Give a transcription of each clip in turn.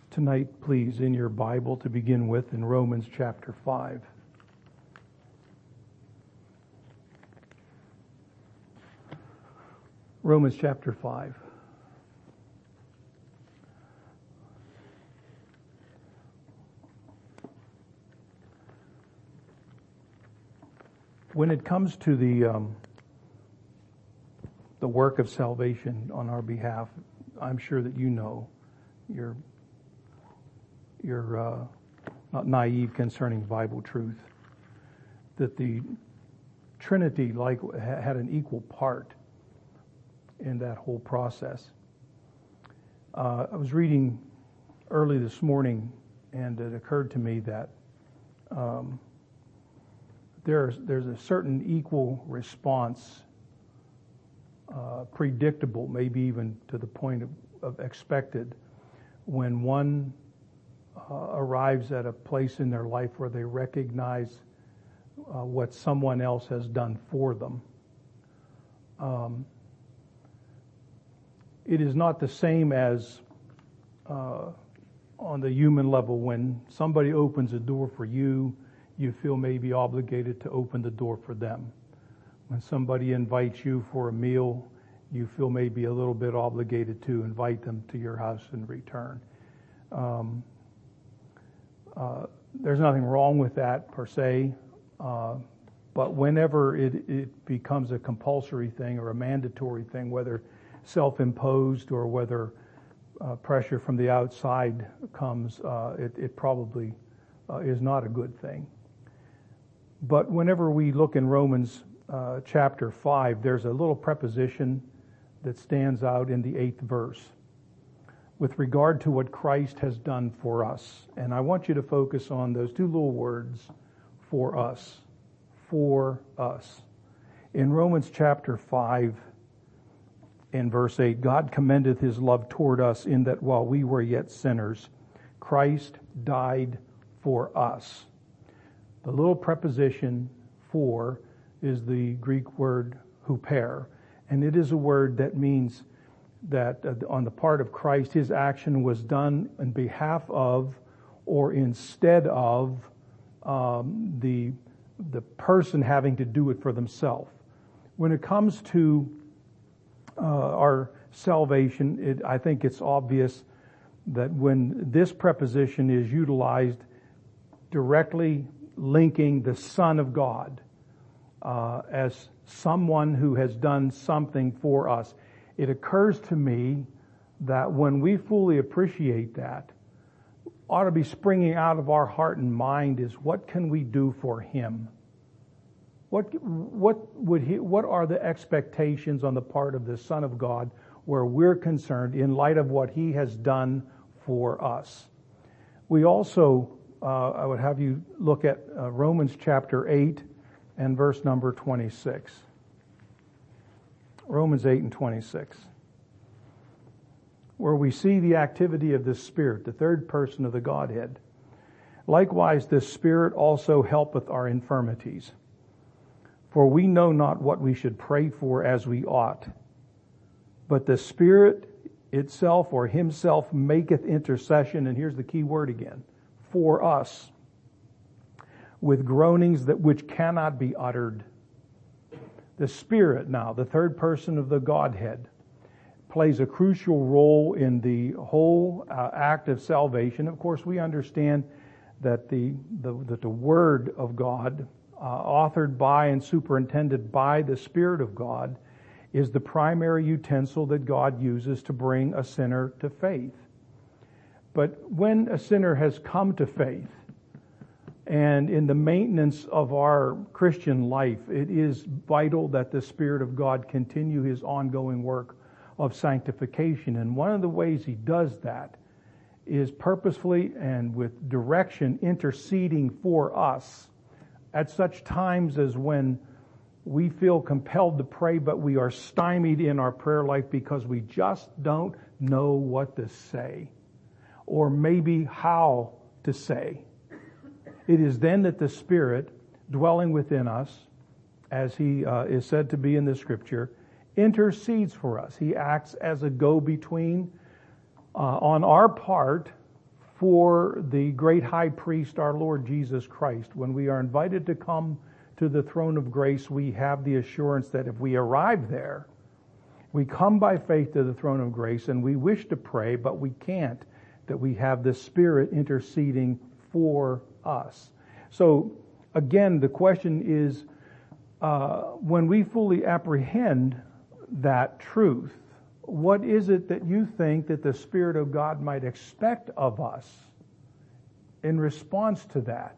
tonight, please, in your Bible to begin with, in Romans chapter 5. Romans chapter 5. When it comes to the work of salvation on our behalf, I'm sure that you know you're not naive concerning Bible truth, that the Trinity had an equal part in that whole process. I was reading early this morning, and it occurred to me that there's a certain equal response, predictable, maybe even to the point of expected, when one arrives at a place in their life where they recognize what someone else has done for them. It is not the same as on the human level. When somebody opens a door for you, you feel maybe obligated to open the door for them. When somebody invites you for a meal, you feel maybe a little bit obligated to invite them to your house in return. There's nothing wrong with that per se, but whenever it becomes a compulsory thing or a mandatory thing, whether self-imposed or whether pressure from the outside comes, it probably is not a good thing. But whenever we look in Romans chapter 5, there's a little preposition that stands out in the 8th verse with regard to what Christ has done for us. And I want you to focus on those two little words, for us. For us. In Romans chapter 5, in verse 8, God commendeth his love toward us in that while we were yet sinners, Christ died for us. The little preposition for is the Greek word huper, and it is a word that means that on the part of Christ, his action was done on behalf of or instead of the person having to do it for themselves. When it comes to our salvation, I think it's obvious that when this preposition is utilized directly linking the Son of God as someone who has done something for us, it occurs to me that when we fully appreciate that, ought to be springing out of our heart and mind is, what can we do for him? What are the expectations on the part of the Son of God where we're concerned in light of what he has done for us? We also, I would have you look at Romans chapter 8 and verse number 26. Romans 8 and 26. Where we see the activity of the Spirit, the third person of the Godhead. Likewise, the Spirit also helpeth our infirmities. For we know not what we should pray for as we ought. But the Spirit itself or himself maketh intercession, and here's the key word again, for us, with groanings that which cannot be uttered. The Spirit now, the third person of the Godhead, plays a crucial role in the whole act of salvation. Of course, we understand that the Word of God, authored by and superintended by the Spirit of God, is the primary utensil that God uses to bring a sinner to faith. But when a sinner has come to faith, and in the maintenance of our Christian life, it is vital that the Spirit of God continue his ongoing work of sanctification. And one of the ways he does that is purposefully and with direction interceding for us at such times as when we feel compelled to pray, but we are stymied in our prayer life because we just don't know what to say, or maybe how to say. It is then that the Spirit, dwelling within us, as he is said to be in the Scripture, intercedes for us. He acts as a go-between on our part for the great high priest, our Lord Jesus Christ. When we are invited to come to the throne of grace, we have the assurance that if we arrive there, we come by faith to the throne of grace and we wish to pray, but we can't, that we have the Spirit interceding for us. So again, the question is, when we fully apprehend that truth, what is it that you think that the Spirit of God might expect of us in response to that?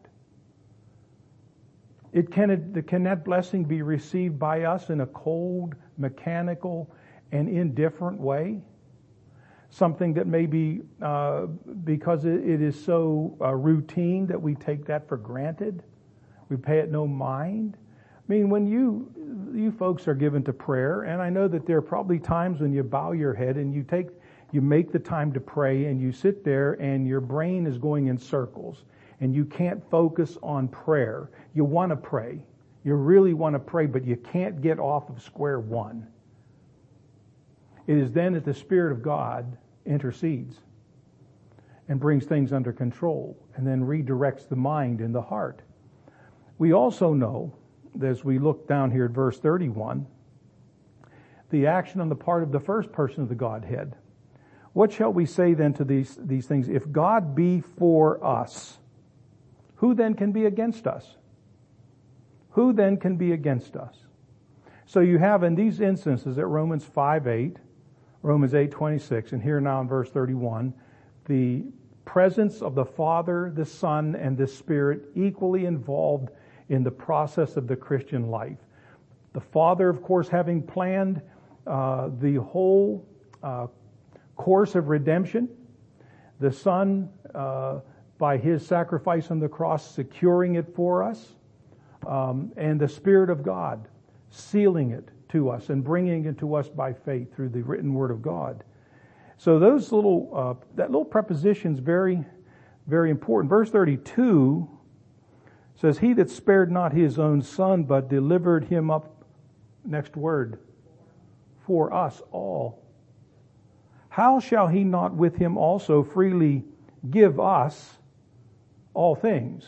Can that blessing be received by us in a cold, mechanical, and indifferent way? Something that may be because it is so routine that we take that for granted. We pay it no mind. I mean, when you folks are given to prayer, and I know that there are probably times when you bow your head and you make the time to pray and you sit there and your brain is going in circles and you can't focus on prayer. You want to pray. You really want to pray, but you can't get off of square one. It is then that the Spirit of God intercedes and brings things under control and then redirects the mind and the heart. We also know, as we look down here at verse 31, the action on the part of the first person of the Godhead. What shall we say then to these things? If God be for us, who then can be against us? Who then can be against us? So you have in these instances at Romans 5:8, Romans 8:26, and here now in verse 31, the presence of the Father, the Son, and the Spirit equally involved in the process of the Christian life. The Father, of course, having planned the whole course of redemption. The Son, by His sacrifice on the cross, securing it for us. And the Spirit of God sealing it to us and bringing it to us by faith through the written Word of God. So those that little preposition is very, very important. Verse 32 says, He that spared not His own Son, but delivered Him up, next word, for us all. How shall He not with Him also freely give us all things?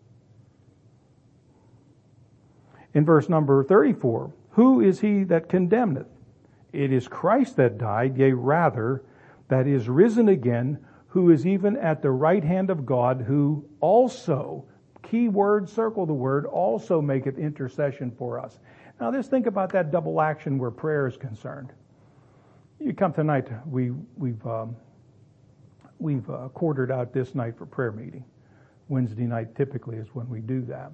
In verse number 34, who is he that condemneth? It is Christ that died, yea rather, that is risen again, who is even at the right hand of God, who also, key word, circle the word, also maketh intercession for us. Now just think about that double action where prayer is concerned. You come tonight, we've quartered out this night for prayer meeting. Wednesday night typically is when we do that.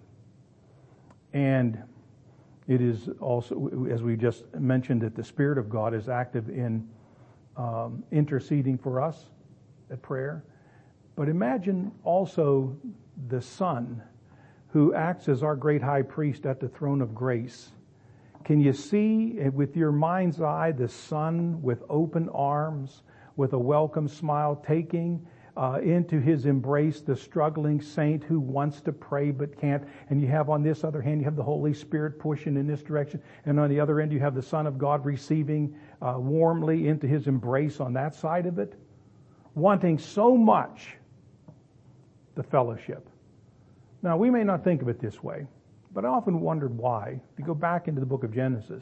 And it is also, as we just mentioned, that the Spirit of God is active in interceding for us at prayer. But imagine also the Son who acts as our great high priest at the throne of grace. Can you see with your mind's eye the Son with open arms, with a welcome smile, taking into His embrace the struggling saint who wants to pray but can't? And you have on this other hand, you have the Holy Spirit pushing in this direction. And on the other end, you have the Son of God receiving warmly into His embrace on that side of it, wanting so much the fellowship. Now, we may not think of it this way, but I often wondered why. If you go back into the book of Genesis,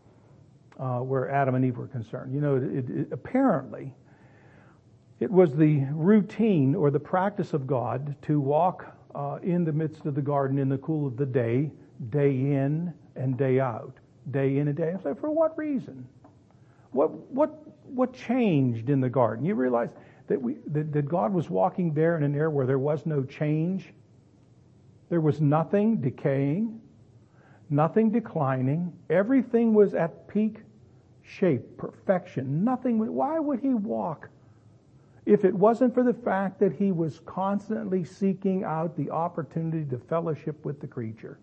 where Adam and Eve were concerned, apparently it was the routine or the practice of God to walk in the midst of the garden in the cool of the day in and day out, day in and day out. So for what reason? What changed in the garden? You realize that God was walking there in an area where there was no change. There was nothing decaying, nothing declining. Everything was at peak shape, perfection. Nothing. Why would He walk if it wasn't for the fact that He was constantly seeking out the opportunity to fellowship with the creature?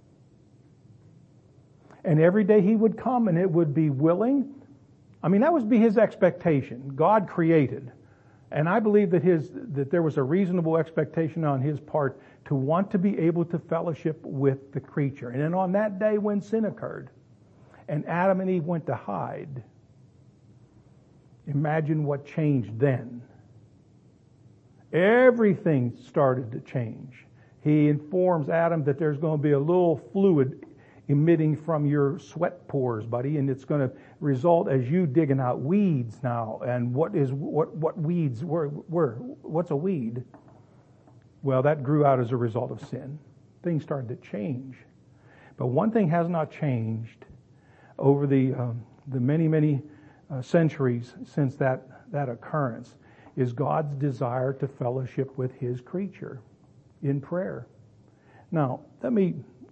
And every day He would come and it would be willing. I mean, that would be His expectation. God created. And I believe that there was a reasonable expectation on His part to want to be able to fellowship with the creature. And then on that day when sin occurred and Adam and Eve went to hide, imagine what changed then. everything started to change. He informs Adam that there's going to be a little fluid emitting from your sweat pores, buddy, and it's going to result as you digging out weeds now. And what weeds? What's a weed? Well, that grew out as a result of sin. Things started to change. But one thing has not changed over the many centuries since that occurrence is God's desire to fellowship with His creature in prayer. Now, let me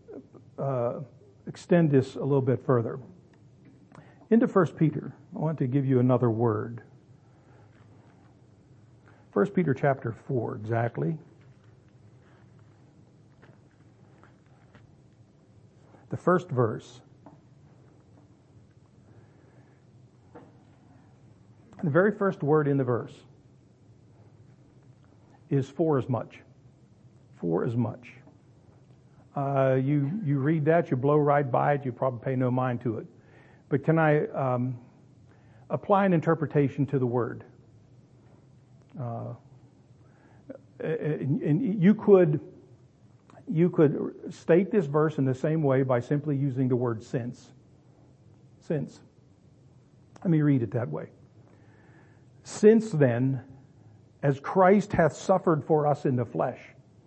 extend this a little bit further. Into 1 Peter, I want to give you another word. 1 Peter chapter 4, exactly. The first verse. The very first word in the verse is for as much. For as much. You read that, you blow right by it, you probably pay no mind to it. But can I apply an interpretation to the word? And you could state this verse in the same way by simply using the word since. Since. Let me read it that way. Since then, as Christ hath suffered for us in the flesh,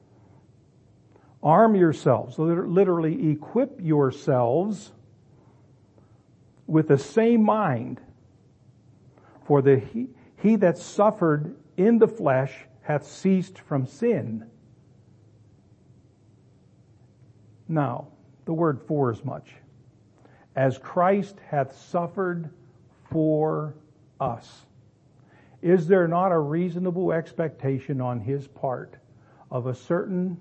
arm yourselves, literally equip yourselves with the same mind. For he that suffered in the flesh hath ceased from sin. Now, the word for as much. As Christ hath suffered for us. Is there not a reasonable expectation on His part of a certain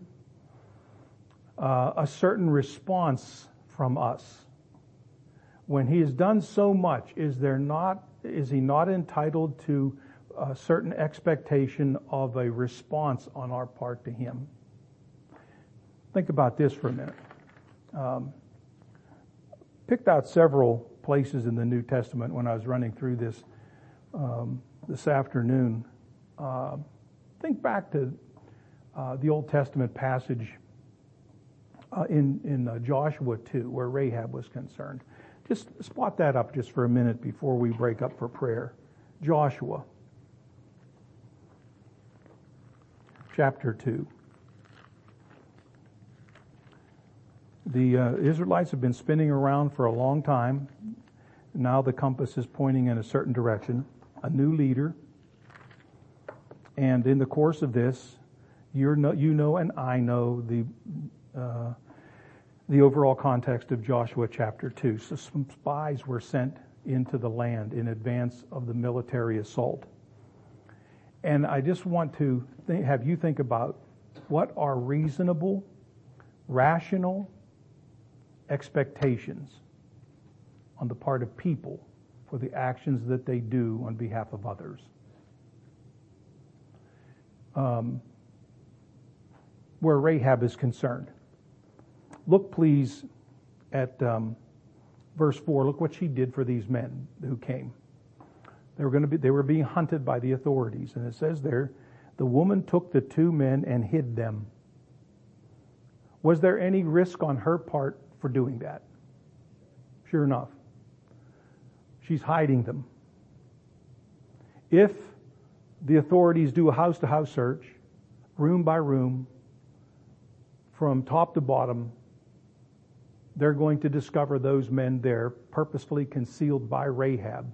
response from us? When He has done so much, is He not entitled to a certain expectation of a response on our part to Him? Think about this for a minute. Picked out several places in the New Testament when I was running through this this afternoon. Think back to the Old Testament passage in Joshua 2, where Rahab was concerned. Just spot that up just for a minute before we break up for prayer. Joshua, chapter 2. The Israelites have been spinning around for a long time. Now the compass is pointing in a certain direction. A new leader. And in the course of this, you know and I know the overall context of Joshua chapter 2. So some spies were sent into the land in advance of the military assault. And I just want to have you think about what are reasonable, rational expectations on the part of people for the actions that they do on behalf of others. Where Rahab is concerned. Look, please, at verse 4. Look what she did for these men who came. They were being hunted by the authorities, and it says there, the woman took the two men and hid them. Was there any risk on her part for doing that? Sure enough. She's hiding them. If the authorities do a house-to-house search, room by room, from top to bottom, they're going to discover those men there purposefully concealed by Rahab,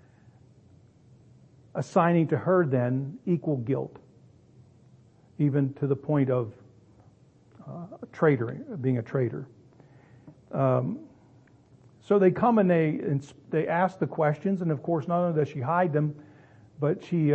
assigning to her then equal guilt, even to the point of being a traitor. So they come and they ask the questions, and of course, not only does she hide them, but she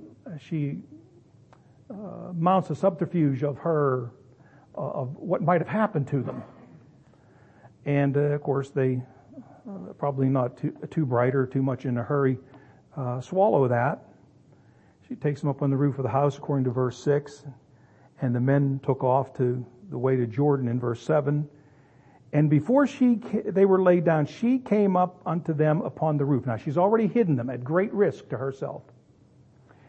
mounts a subterfuge of what might have happened to them. And of course, they probably not too bright or too much in a hurry swallow that. She takes them up on the roof of the house, according to verse 6, and the men took off to the way to Jordan in verse 7. And before they were laid down, she came up unto them upon the roof. Now, she's already hidden them at great risk to herself.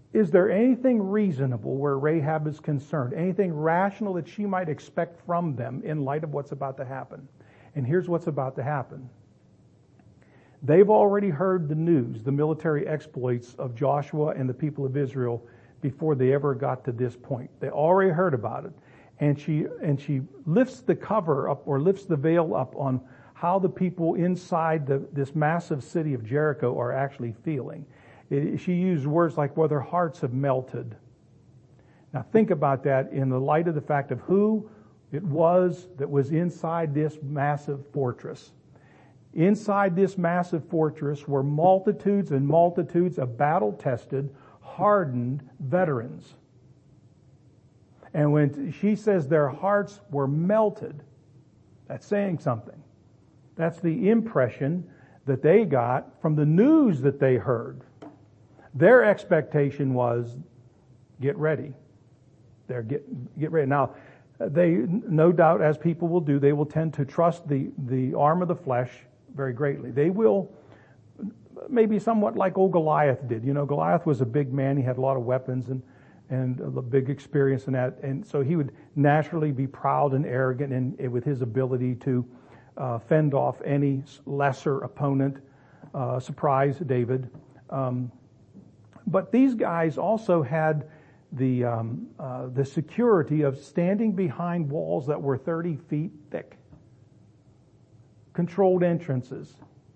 is there anything reasonable where Rahab is concerned? Anything rational that she might expect from them in light of what's about to happen? And here's what's about to happen. They've already heard the news, the military exploits of Joshua and the people of Israel before they ever got to this point. They already heard about it. And she lifts the cover up, or lifts the veil up, on how the people inside this massive city of Jericho are actually feeling. She used words like, well, their hearts have melted. Now think about that in the light of the fact of who it was that was inside this massive fortress. Inside this massive fortress were multitudes and multitudes of battle-tested, hardened veterans. And when she says their hearts were melted, that's saying something. That's the impression that they got from the news that they heard. Their expectation was, get ready. Get ready. Now, they, no doubt, as people will do, they will tend to trust the arm of the flesh very greatly. They will, maybe somewhat like old Goliath did. You know, Goliath was a big man. He had a lot of weapons and a big experience in that. And so he would naturally be proud and arrogant and with his ability to fend off any lesser opponent. Surprise David. But these guys also had the security of standing behind walls that were 30 feet thick. Controlled entrances.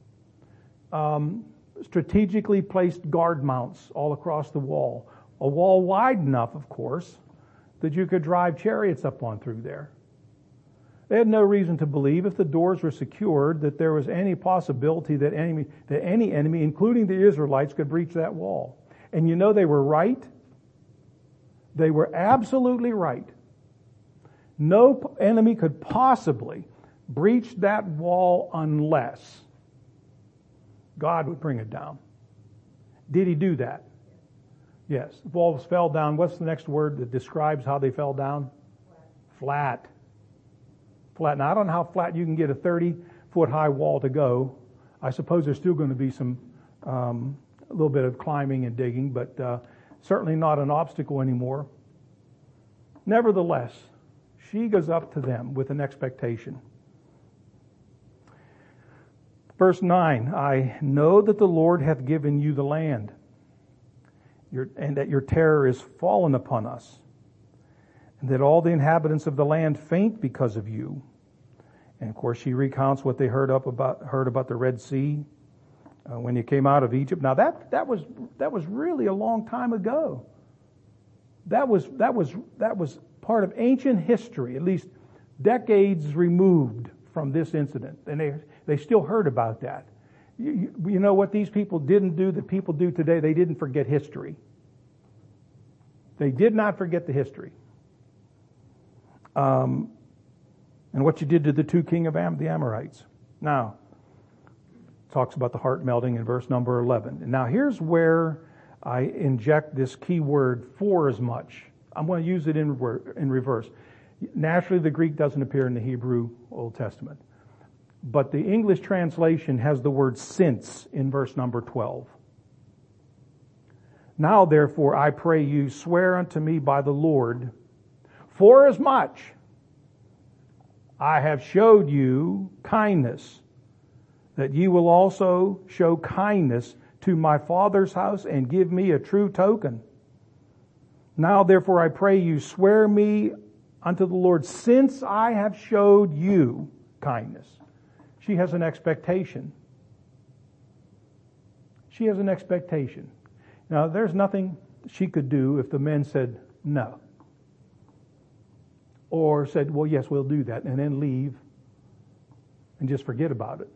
Strategically placed guard mounts all across the wall. A wall wide enough, of course, that you could drive chariots up on through there. They had no reason to believe, if the doors were secured, that there was any possibility that any enemy, including the Israelites, could breach that wall. And you know they were right. They were absolutely right. No enemy could possibly breach that wall unless God would bring it down. Did he do that? Yes. The walls fell down. What's the next word that describes how they fell down? Flat. Flat. Now, I don't know how flat you can get a 30-foot high wall to go. I suppose there's still going to be some a little bit of climbing and digging, but certainly not an obstacle anymore. Nevertheless, she goes up to them with an expectation. Verse 9, I know that the Lord hath given you the land, and that your terror is fallen upon us, and that all the inhabitants of the land faint because of you. And of course, she recounts what they heard about the Red Sea when you came out of Egypt. Now that was really a long time ago. That was part of ancient history, at least decades removed from this incident, and they still heard about that. You know what these people didn't do that people do today? They didn't forget history. They did not forget the history. And what you did to the two king of the Amorites. Now, talks about the heart melting in verse number 11. And now here's where I inject this key word, for as much. I'm going to use it in reverse. Naturally, the Greek doesn't appear in the Hebrew Old Testament. But the English translation has the word since in verse number 12. Now, therefore, I pray you, swear unto me by the Lord, for as much I have showed you kindness, that ye will also show kindness to my father's house and give me a true token. Now, therefore, I pray you, swear me unto the Lord, since I have showed you kindness. She has an expectation. She has an expectation. Now, there's nothing she could do if the men said no. Or said, well, yes, we'll do that, and then leave and just forget about it.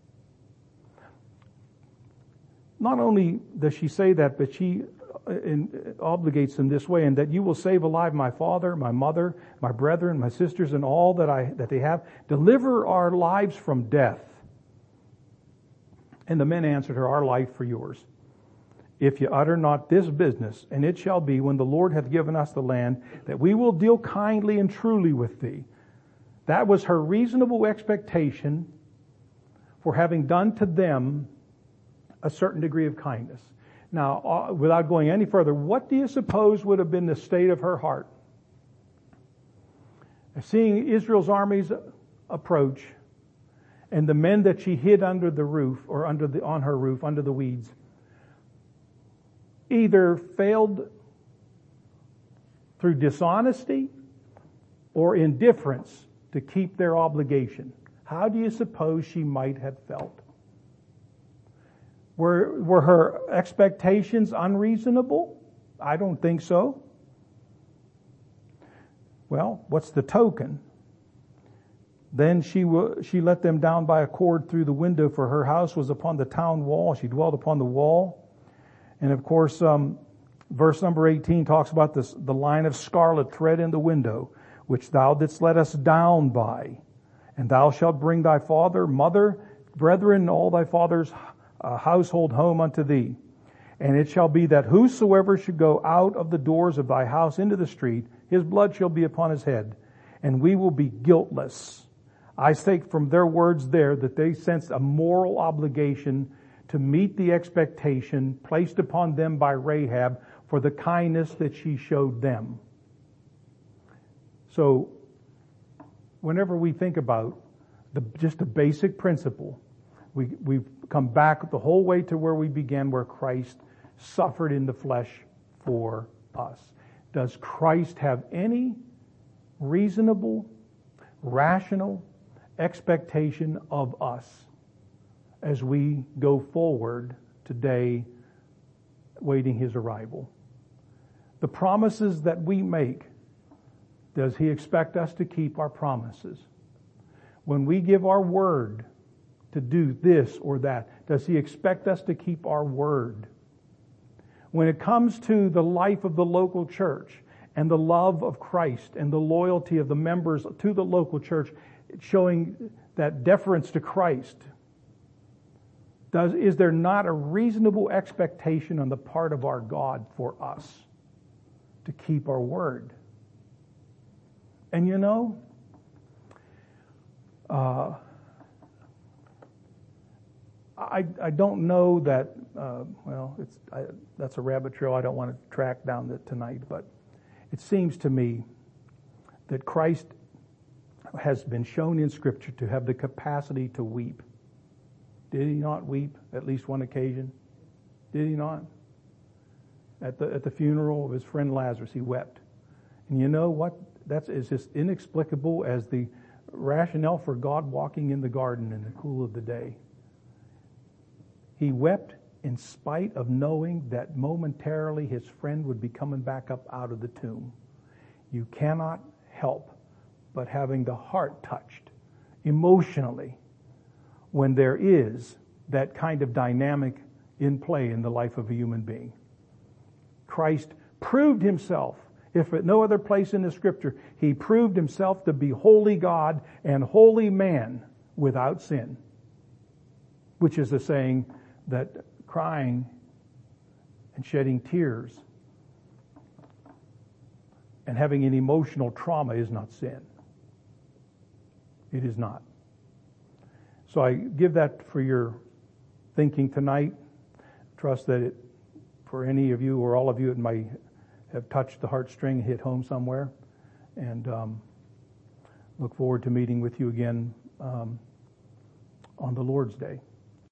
Not only does she say that, but she obligates them this way, and that you will save alive my father, my mother, my brethren, my sisters, and all that they have. Deliver our lives from death. And the men answered her, our life for yours. If you utter not this business, and it shall be, when the Lord hath given us the land, that we will deal kindly and truly with thee. That was her reasonable expectation for having done to them a certain degree of kindness. Now, without going any further, what do you suppose would have been the state of her heart? Seeing Israel's armies approach, and the men that she hid under the roof, or on her roof, under the weeds, either failed through dishonesty or indifference to keep their obligation. How do you suppose she might have felt? Were her expectations unreasonable? I don't think so. Well, what's the token? Then she let them down by a cord through the window, for her house was upon the town wall. She dwelt upon the wall. And of course, verse number 18 talks about the line of scarlet thread in the window, which thou didst let us down by. And thou shalt bring thy father, mother, brethren, and all thy father's household home unto thee. And it shall be that whosoever should go out of the doors of thy house into the street, his blood shall be upon his head, and we will be guiltless. I take from their words there that they sensed a moral obligation to meet the expectation placed upon them by Rahab for the kindness that she showed them. So, whenever we think about just a basic principle, we've come back the whole way to where we began, where Christ suffered in the flesh for us. Does Christ have any reasonable, rational expectation of us as we go forward today, waiting his arrival? The promises that we make, does he expect us to keep our promises? When we give our word to do this or that, does he expect us to keep our word? When it comes to the life of the local church and the love of Christ and the loyalty of the members to the local church, showing that deference to Christ, is there not a reasonable expectation on the part of our God for us to keep our word? And you know, I don't know that, that's a rabbit trail I don't want to track down tonight, but it seems to me that Christ has been shown in Scripture to have the capacity to weep. Did he not weep at least one occasion? Did he not? At the funeral of his friend Lazarus, he wept. And you know what? That is just inexplicable as the rationale for God walking in the garden in the cool of the day. He wept in spite of knowing that momentarily his friend would be coming back up out of the tomb. You cannot help but having the heart touched emotionally when there is that kind of dynamic in play in the life of a human being. Christ proved himself, if at no other place in the Scripture, he proved himself to be holy God and holy man without sin, which is a saying that crying and shedding tears and having an emotional trauma is not sin. It is not. So I give that for your thinking tonight. Trust that for any of you or all of you, it might have touched the heartstring, hit home somewhere. And look forward to meeting with you again on the Lord's Day.